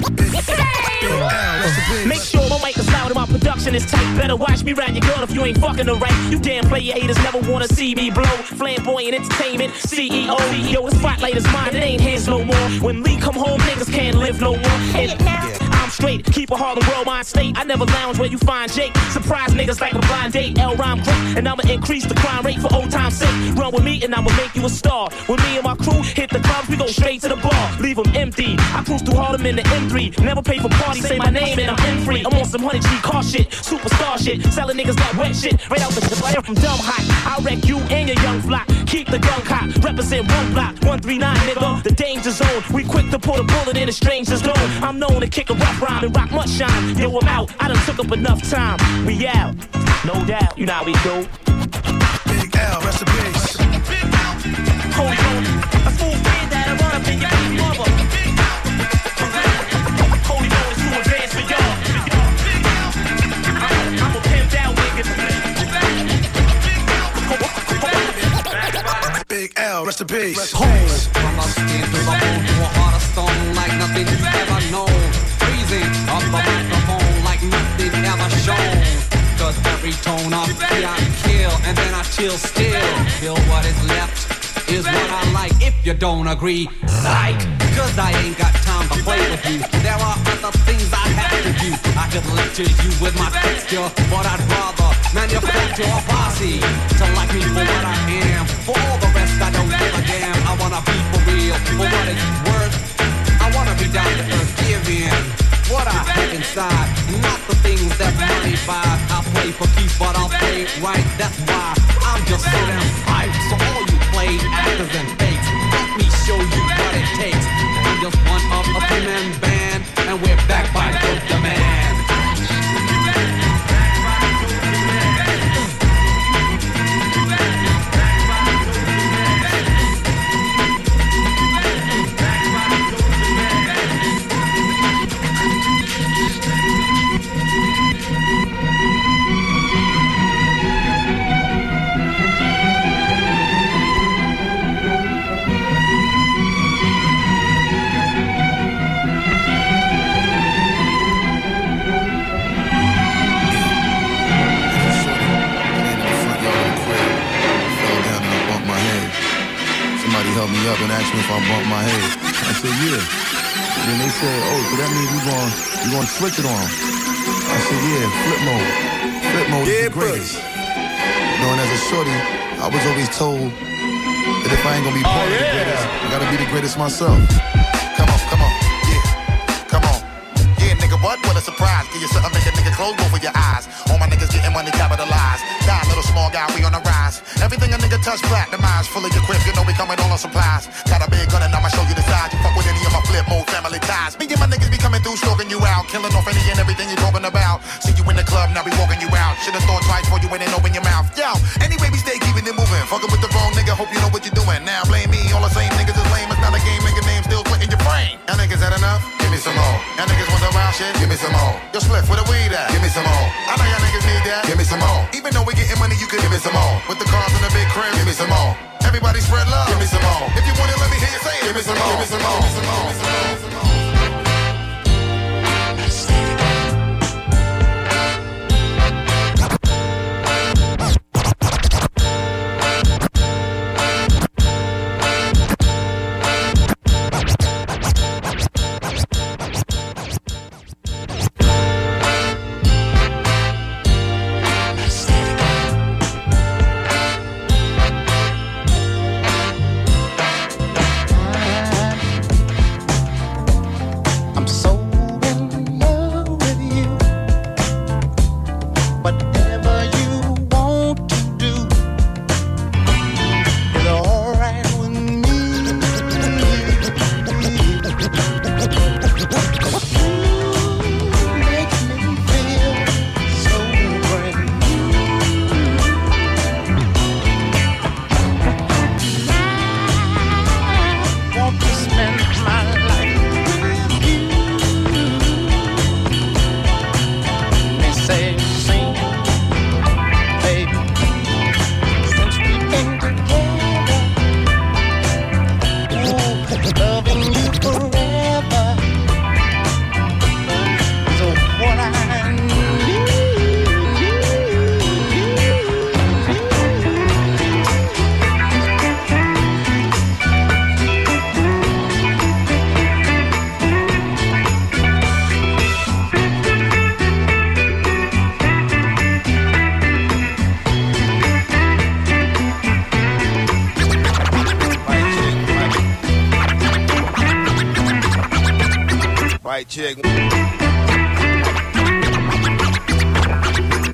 Make sure my mic is loud and my production is tight. Better watch me ride your girl if you ain't fucking her right. You damn player haters never wanna see me blow. Flamboyant entertainment, CEO. Yo, the spotlight is mine, it ain't his no more. When Lee come home, niggas can't live no more. And I'm straight, keep a Harlem world mind state. I never lounge where you find Jake. Surprise niggas like a blind date. L-Rhyme great, and I'ma increase the crime rate for old time's sake. Run with me and I'ma make you a star. With me and my crew, hit the clubs, we go straight to the bar. Leave them empty. I cruise through Harlem in the M3. Never pay for parties, say my name and I'm in free. I'm on some 100G car shit, superstar shit. Selling niggas that wet shit, right out the fire from dumb hot. I'll wreck you and your young flock. Keep the gun cock, represent one block. 139 nigga, the danger zone. We quick to put a bullet in a stranger's dome. I'm known to kick a rough rhyme and rock much shine. Yo, I'm out, I done took up enough time. We out, no doubt, you know how we do. Big L, rest in peace. Hold on, a fool kid that'll run up in your big mother. Holy Lord, it's too advanced for y'all. I'm a pimped out nigga. Big L, rest in peace. From my skin to the bone to a heart of stone like nothing you've ever known. Freezing up the microphone like nothing ever shown. Cause every tone I feel I kill and then I chill still. Feel what is left is what I like if you don't agree. Psych, cause I ain't got time to play with you. There are other things I have to do. I could lecture you with my texture, but I'd rather manufacture a posse to like me for what I am. For all the rest I don't give a damn. I wanna be for real, for what it's worth. I wanna be down to earth, give in what I have inside, not the things that money buys. I'll play for keeps, but I'll play right. That's why I'm just so damn hyped. So all you play actors and fakes, let me show you what it takes. I'm just one of a three-man band, and we're back by good demand. Help me up and asked me if I bumped my head. I said, yeah. And then they said, oh, so that means we gonna switch it on. I said, yeah, flip mode. Flip mode is the greatest. Knowing as a shorty, I was always told that if I ain't gonna be part of the greatest, I gotta be the greatest myself. Come on, yeah, come on. Yeah, nigga, what a surprise. Give you something, make a nigga close both of your eyes. All my niggas getting money capitalized. Die, little small guy, we on the rise. Everything a nigga touch, platinumized. Full of your crib, you know we coming all on supplies. Got a big gun and I'ma show you the size. You fuck with any of my flip mode family ties. Me and my niggas be coming through, stalking you out. Killing off any and everything you talking about. See you in the club, now we walking you out. Should've thought twice before you went and open your mouth. Yo, anyway, we stay keeping it moving. Fucking with the wrong nigga, hope you know what you're doing. Now blame me, all the same niggas is lame. It's not a game, nigga name still splitting your brain. Y'all niggas had enough? Give me some more. Y'all niggas want the wild shit? Give me some more. Yo, Spliff, where the weed at? Give me some more. I know y'all niggas need that. Give me some more. Even though we getting money, you could give me some more. With the cars in the big crib, give me some more. Everybody spread love, give me some more. If you want it, let me hear you say it. Give me some more. Give me some more. Give me some more. Give me some more.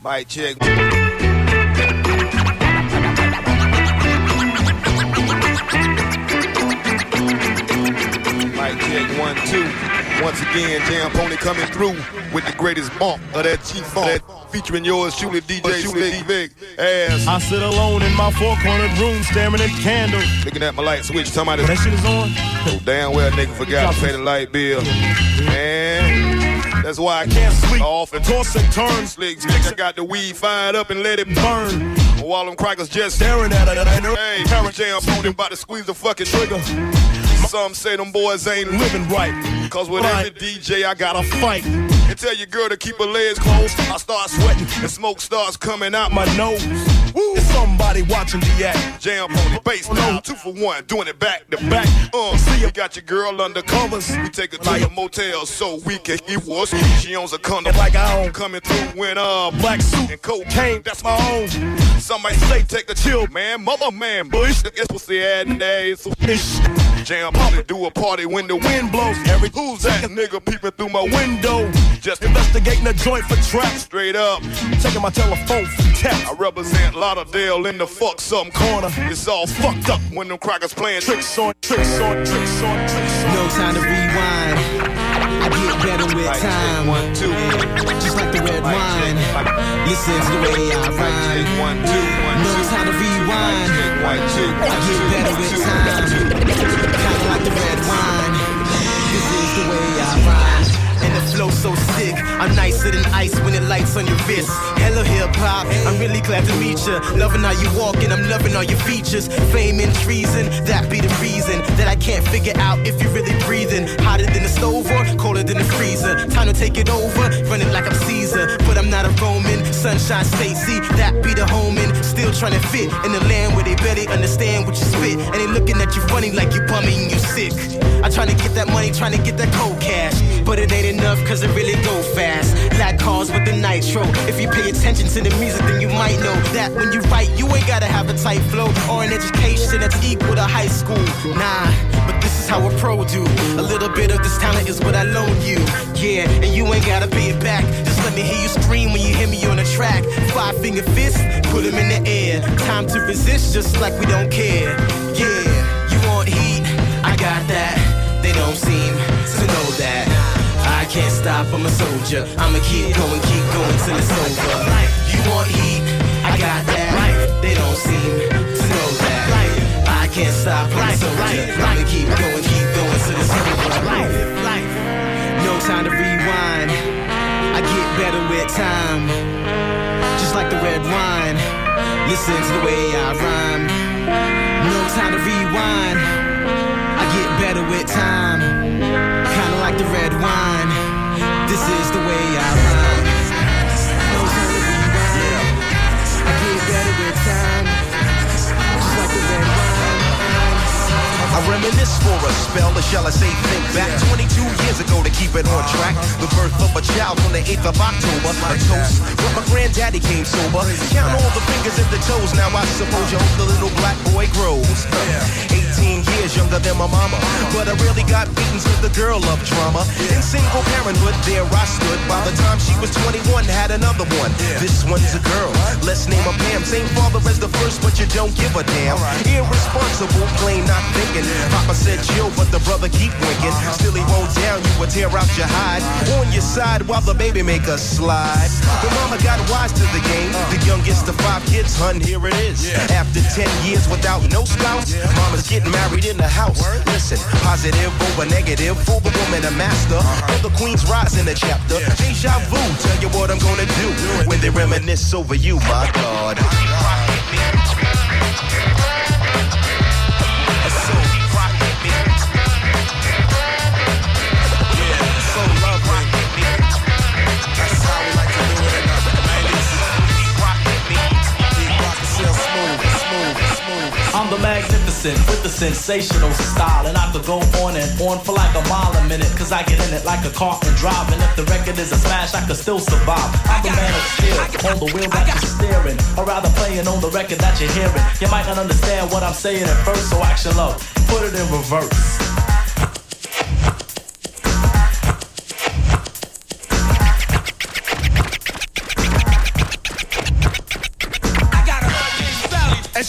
Mic check. Mic check 1, 2. Once again, Jam Pony coming through with the greatest bump of that G-Funk. Featuring yours truly, DJ Slick Vic. Ass. I sit alone in my four-cornered room staring at candles. Looking at my light switch, talking about that shit is on. Oh, damn well nigga forgot to pay the light bill. Man, that's why I can't sleep. Off and toss and turn. Slick, I got the weed fired up and let it burn. While them crackers just staring at it. Hey, Parent Jam Pony about to squeeze the fucking trigger. Some say them boys ain't living right. Cause with every DJ I gotta fight. And tell your girl to keep her legs closed. I start sweating and smoke starts coming out my nose. Woo. It's somebody watching the act. Jam Pony bass now, 2 for 1, doing it back to back. See you got your girl under covers. We take her to the motel so we can eat what's. She owns a condom like I own. Coming through in black suit and cocaine, that's my own. Somebody say take a chill, man. Mother man, bush. That's what's the ad days. Jam Pony do a party when the wind blows. Who's that nigga peeping through my window? Just investigating a joint for trap. Straight up, checking my telephone for tap. I represent Lauderdale in the fuck some corner. It's all fucked up when them crackers playing tricks on tricks on tricks on tricks on. No time to rewind. I get better with time. 1, 2. Just like the red wine. Listen to the way I rhyme. 1, 2, 1, 2. No time to rewind. 1, 2. I get better with time. Kinda like the red wine. This is the way I rhyme. And the flow so sick, I'm nicer than ice when it lights on your wrist. Hello hip-hop, I'm really glad to meet ya. Loving how you walk and I'm loving all your features. Fame and treason, that be the reason that I can't figure out if you're really breathing. Hotter than the stove or colder than the freezer. Time to take it over, running like I'm Caesar. But I'm not a Roman, Sunshine Stacy, that be the homie. Still trying to fit in the land where they barely understand what you spit. And they looking at you funny like you bumming, you sick. I trying to get that money, trying to get that cold cash. But it ain't enough cause it really go fast. Like cars with the nitro. If you pay attention to the music then you might know that when you write you ain't gotta have a tight flow or an education that's equal to high school. Nah, but this is how a pro do. A little bit of this talent is what I loan you. Yeah, and you ain't gotta pay it back. Just let me hear you scream when you hear me on the track. 5-finger fist, put them in the air. Time to resist just like we don't care. Yeah, you want heat? I got that. They don't seem to know that. I can't stop, I'm a soldier. I'ma keep going till it's over. You want heat? I got that. They don't seem to know that. I can't stop, I'm a soldier. I'ma keep going till it's over. No time to rewind. I get better with time. Just like the red wine. Listen to the way I rhyme. No time to rewind. I get better with time. Kinda like the red wine. This is the way I rhyme. No time to rewind. I get better with time. Just like the red wine. I reminisce for a spell, or shall I say think back 22 years ago to keep it on track. The birth of a child on the 8th of October. A toast when my granddaddy came sober. Count all the fingers and the toes. Now I suppose you hope the little black boy grows. 18 years younger than my mama, but I really got beaten to the girl of drama. In single parenthood, there I stood. By the time she was 21, had another one. This one's a girl. Let's name her Pam. Same father as the first, but you don't give a damn. Irresponsible, plain not thinking. Papa said chill, but the brother keep winking. Still he won't down, you would tear out your hide. On your side while the baby make us slide. But mama got wise to the game. The youngest of 5 kids, hun, here it is. After 10 years without no spouse, mama's getting married in the house. Listen, positive over negative, for the woman a master. For the queen's rise in the chapter. Deja vu, tell you what I'm gonna do when they reminisce over you, my God. I'm the magnificent with the sensational style, and I could go on and on for like a mile a minute, cause I get in it like a car and drive, and if the record is a smash, I could still survive. I'm the man of steel, on the wheel that you're steering, or rather playing on the record that you're hearing. You might not understand what I'm saying at first, so action low, put it in reverse.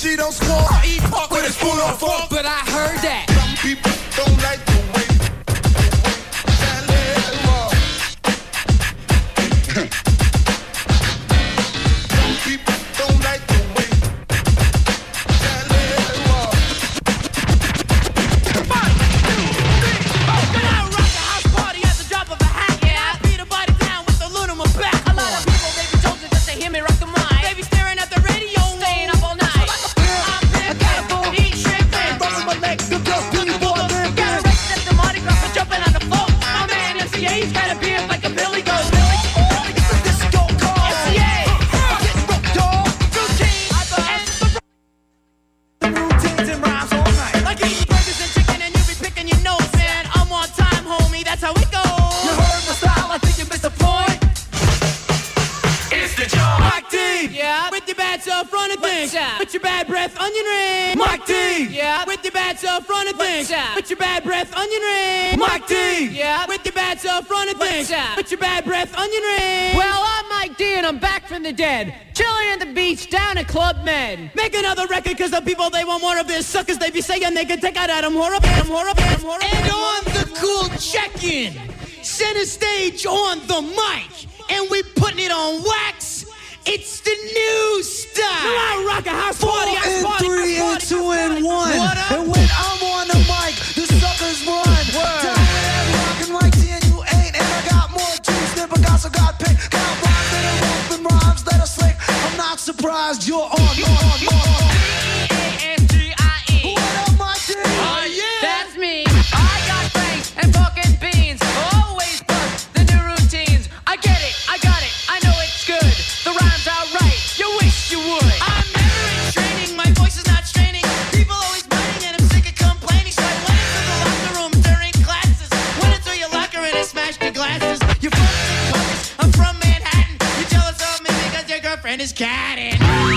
she don't squawk. Eat pork with a spoon or fork, but I heard that some people don't like the way that little walk. Some people don't like the way that little walk. 1, 2, 3, 4. When I rock a house party at the drop of a hat, yeah, I beat a body down with the loot on my back. A lot of people, they be chosen just to hear me rock the mic. They be staring at the radio, staying up all night. I'm pimpin', eat shrimpin', rubbing my legs to just do the boy limpin'. Got a race at the Mardi Gras for jumping on the floor. My man MCA's got a beard like a Billy Goat. Disco call. MCA, getting rope dog. Routine, and the routines and rhymes all night. Like eating burgers and chicken and you be picking your nose, man. I'm on time, homie, that's how it goes. You heard my style, I think you missed the point. It's the joint. Mike D, yeah, with your bad self running things. With your bad breath, onion ring. Mike D, yeah, with your bad self running things. With your bad breath, onion ring. Mike D, yeah, with your bad self running things. With your bad breath, onion ring. Well, I'm Mike D and I'm back from the dead. Chilling at the beach down at Club Med. Make another record cause the people they want more of this. Suckers they be saying they can take out Adam Horror. And on the cool check-in, center stage on the mic, and we putting it on wax. It's the new style. I rock a house party. 4 and 3 and 2 and 1. And when I'm on the mic, the suckers run. Down there rockin' like 10, you ain't. And I got more juice than Picasso got picked. Got rhymes that are rough and rhymes that are slick. I'm not surprised you're on. D-A-S-G-I-E. What up, my D? Oh, yeah. That's me. I got brains and fucking beans. Always bust the new routines. I get it, I got it, I know it's good. The rhymes are right, you wish you would. I'm never in training, my voice is not straining. People always biting and I'm sick of complaining. So I went into the locker room during classes. Went into your locker and I smashed your glasses. You're from Columbus, I'm from Manhattan. You're jealous of me because your girlfriend is catting.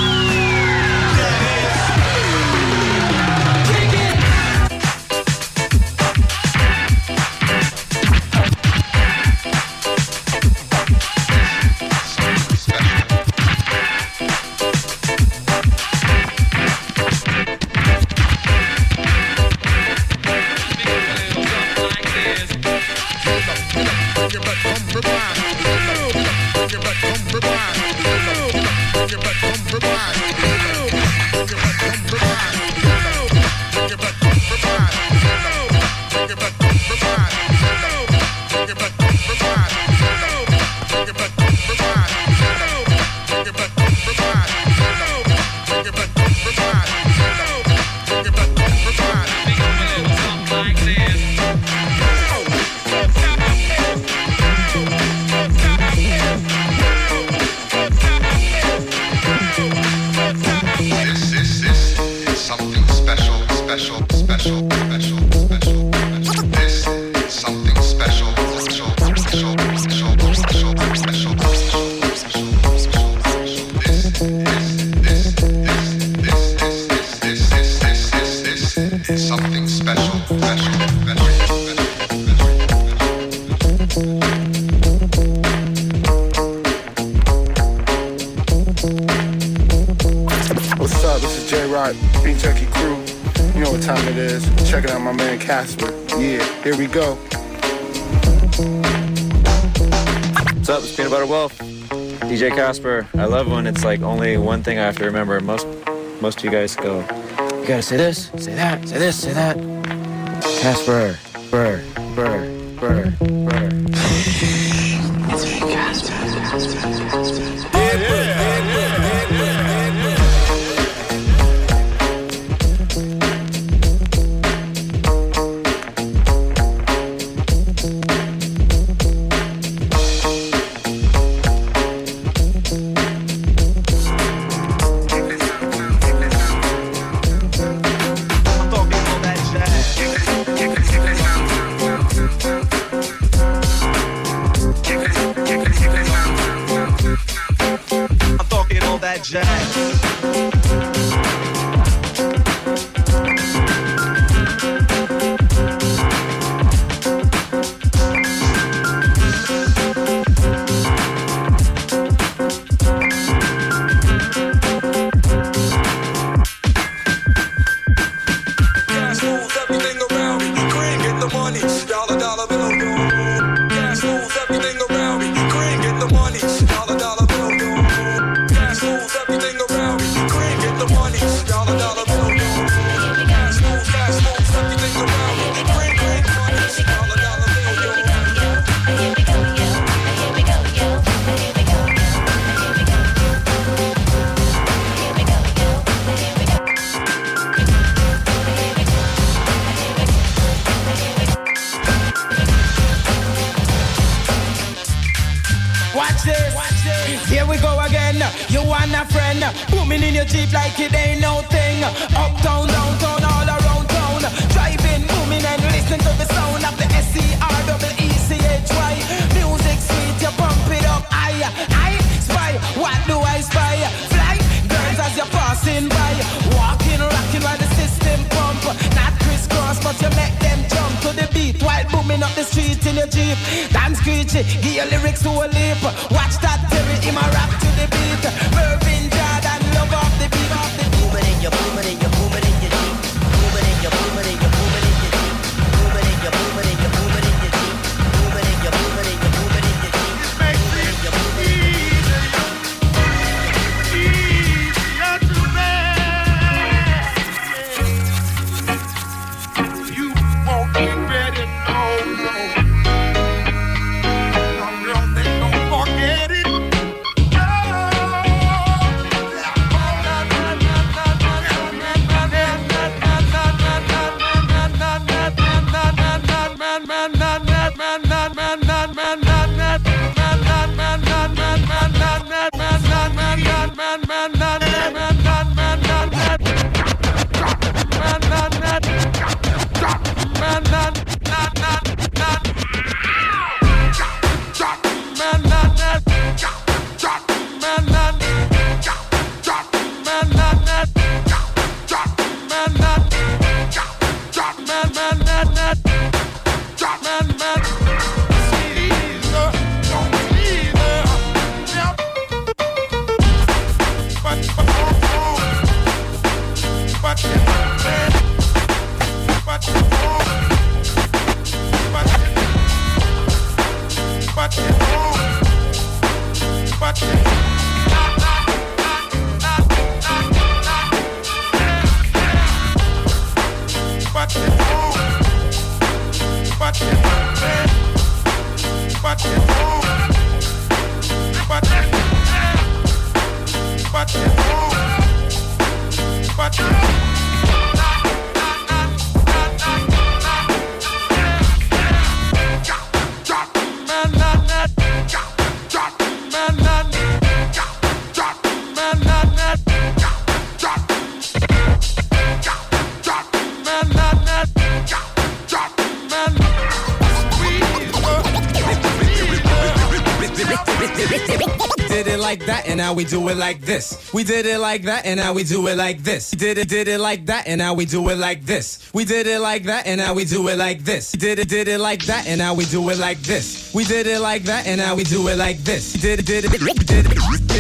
What's up? This is J-Rock, Beat Junkie Crew. You know what time it is. Checking out my man Casper. Yeah, here we go. What's up? It's Peanut Butter Wolf. DJ Casper. I love when it's like only one thing I have to remember. Most of you guys go, you gotta say this, say that, say this, say that. Casper, burr, burr, burr, burr. You want a friend? Booming in your Jeep like it ain't no thing. Uptown, downtown, all around town. Driving, booming and listen to the sound of the SCREECHY. Music sweet, you pump it up. I spy. What do I spy? Fly girls as you're passing by. Walking, rocking while the system pump. Not crisscross, but you make them jump to the beat while booming up the street in your Jeep. Dance screechy, give your lyrics to a leap. Watch that Terry in my rap to the beat. Mervyn Jordan, love off the beat. Booming in your, booming in your, booming in your Jeep. Booming in your, booming in your, booming in your Jeep. Booming in your, booming in your, booming in your Jeep. Booming in your, booming in your, booming in your Jeep. Booming in your, booming in your. Like that, and now we do it like this. We did it like that, and now we do it like this. We did it like that, and now we do it like this. We did it like that, and now we do it like this. We did it like that, and now we do it like this. We did it like that, and now we do it like this. We did it like that, and did it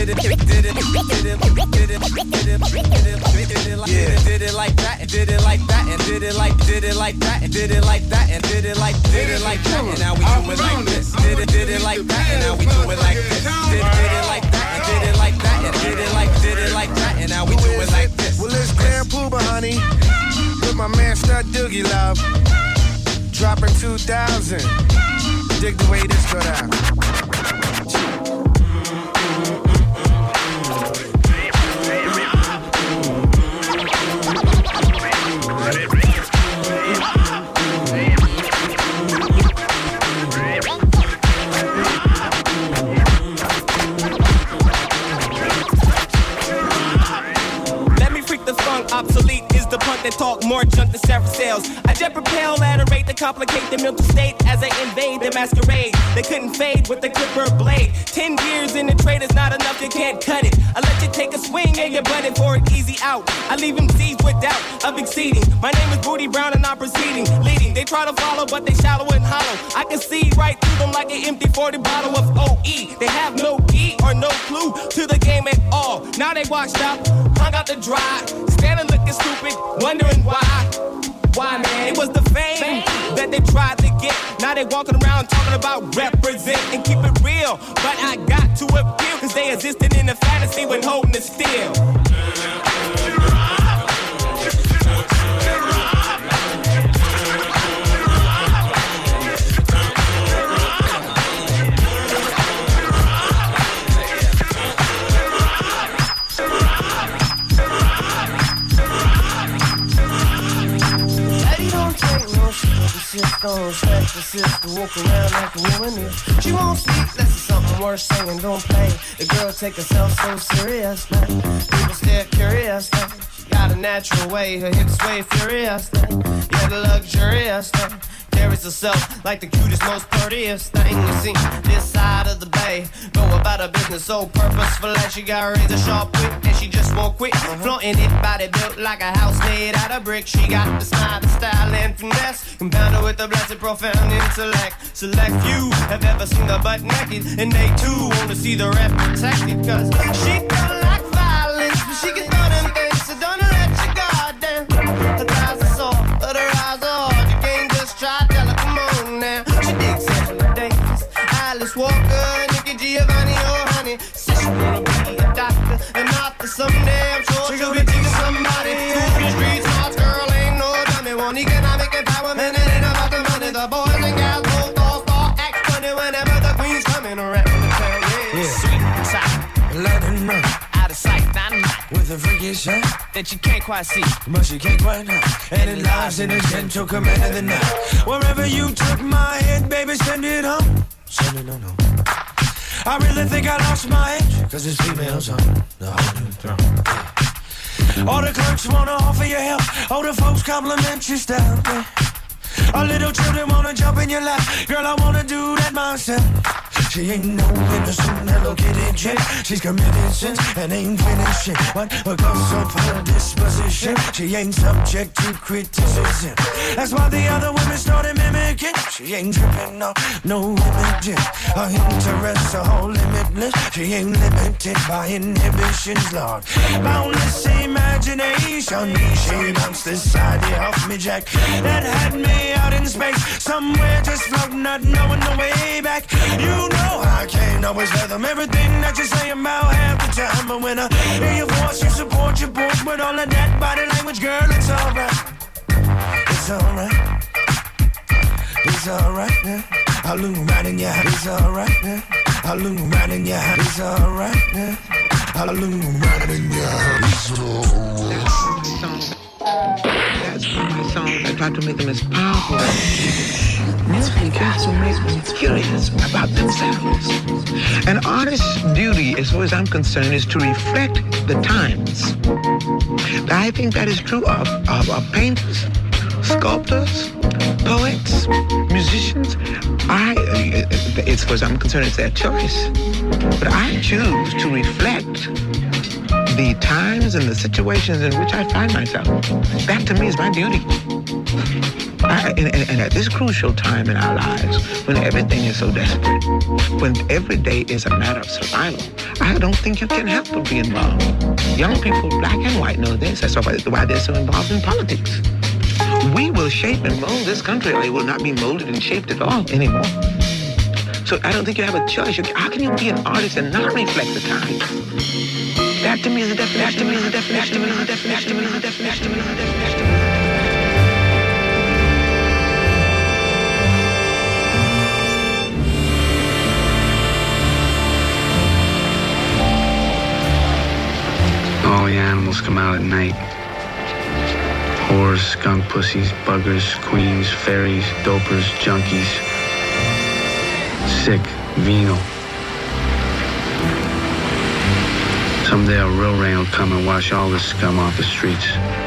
like that, and did it like that, and did it like that, and did it like that, and did it like that, and now we do it like this. Did it like that, and now we do it like this. Did it like that, and did it like that, and did it like that, and now we do it like this. Well, it's Grand Pooba, honey, with my man Stud Doogie Love, dropping 2,000. Dig the way this go down. Obsolete is the punt that talk more junk than several sales. I jet propel at a rate to complicate the mental state as I invade the masquerade. They couldn't fade with the clipper blade. 10 years in the trade is not enough, you can't cut it. I let you take a swing and you butt it for an easy out. I leave them seized with doubt of exceeding. My name is Booty Brown and I'm proceeding, leading. They try to follow but they shallow and hollow. I can see right through them like an empty 40 bottle of OE. They have no key or no clue to the game at all. Now they washed up, hung out to dry, standing looking stupid, wondering why. Why, man? It was the fame that they tried to get. Now they walking around talking about represent and keep it real. But I got to appeal, cause they existed in a fantasy when holding it still. stone, smash the sister, walk around like a woman is. She won't speak, that's something worse, singing, don't play. The girl take herself so serious, man. People stare curious, man. She got a natural way, her hips sway furious, man. Yeah, the luxurious, man. Carries herself like the cutest, most prettiest thing you see. This side of the bay, go about her business so purposeful that she got razor sharp wit and she just won't quit. Flaunting it, body built like a house made out of brick. She got the smile, the style, and finesse, compounded with a blessed, profound intellect. Select few have ever seen her butt naked, and they too wanna see the rep protected. Cause she don't like violence, but she can throw them things, so don't let your guard down. Her thighs are soft, but her eyes are hard. You can't just try, tell her, come on now. She digs Angela Davis, Alice Walker, Nikki Giovanni, oh honey. Says she wanna be a doctor, an author someday. I'm sure she'll be teaching somebody. Through the streets, smart girl ain't no dummy. Want economic empowerment, it ain't about the money. The boys and gals both all star act funny whenever the queen's coming around the town. Yeah, sweet and tight, London run, out of sight, dynamite, with a freaky shot that you can't quite see, but you can't quite know. And it lies in a gentle command of the night. Wherever you took my head, baby, send it home. Send it on home. I really think I lost my edge, cause it's females on the whole new throne. All the clerks wanna offer you help, all the folks compliment your style. All little children wanna jump in your lap, girl, I wanna do that myself. She ain't no innocent Hello Kitty chick. She's committed sins and ain't finished shit. But because of her disposition, she ain't subject to criticism. That's why the other women started mimicking. She ain't tripping, no imaging. Her interests are all limitless. She ain't limited by inhibitions, Lord. Boundless imagination. She bounced this idea off me, Jack. That had me out in space, somewhere just floating, not knowing the way back. You know I can't always fathom everything that you say about half the time, but when I hear your voice, you support your point with all of that body language, girl, it's alright. It's alright. It's alright now. I'll look right in your eyes. It's alright now. I'll look right in your eyes. It's alright now. I'll look right in your eyes. That's my song. I try to make them as powerful. Music has to make them curious about themselves. An artist's duty, as far as I'm concerned, is to reflect the times. I think that is true of painters, sculptors, poets, musicians. As far as I'm concerned, it's their choice. But I choose to reflect the times and the situations in which I find myself. That to me is my duty. And at this crucial time in our lives, when everything is so desperate, when every day is a matter of survival, I don't think you can help but be involved. Young people, black and white, know this. That's why they're so involved in politics. We will shape and mold this country, or it will not be molded and shaped at all anymore. So I don't think you have a choice. How can you be an artist and not reflect the time? That to me is a definition. All the animals come out at night. Whores, skunk pussies, buggers, queens, fairies, dopers, junkies. Sick, venal. Someday a real rain will come and wash all this scum off the streets.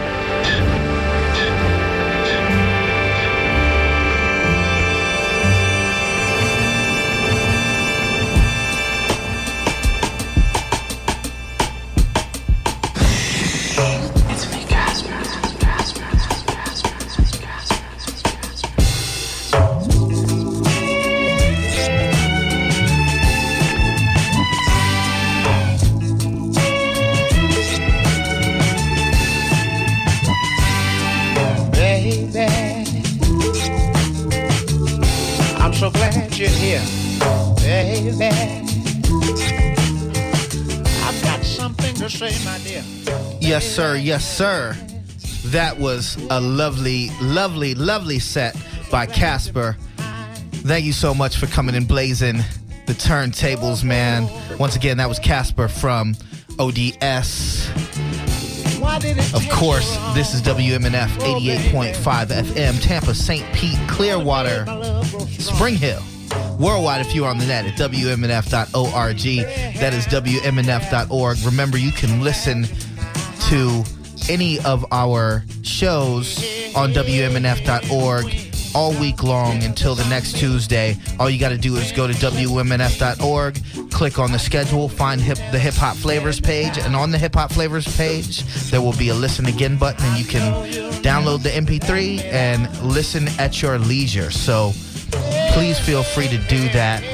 Yes, sir. Yes, sir. That was a lovely, lovely, lovely set by Casper. Thank you so much for coming and blazing the turntables, man. Once again, that was Casper from ODS. Of course, this is WMNF 88.5 FM, Tampa, St. Pete, Clearwater, Spring Hill. Worldwide, if you're on the net at WMNF.org. That is WMNF.org. Remember, you can listen to any of our shows on WMNF.org all week long until the next Tuesday. All you got to do is go to WMNF.org, click on the schedule, find the Hip Hop Flavors page, and on the Hip Hop Flavors page, there will be a Listen Again button, and you can download the MP3 and listen at your leisure. So please feel free to do that.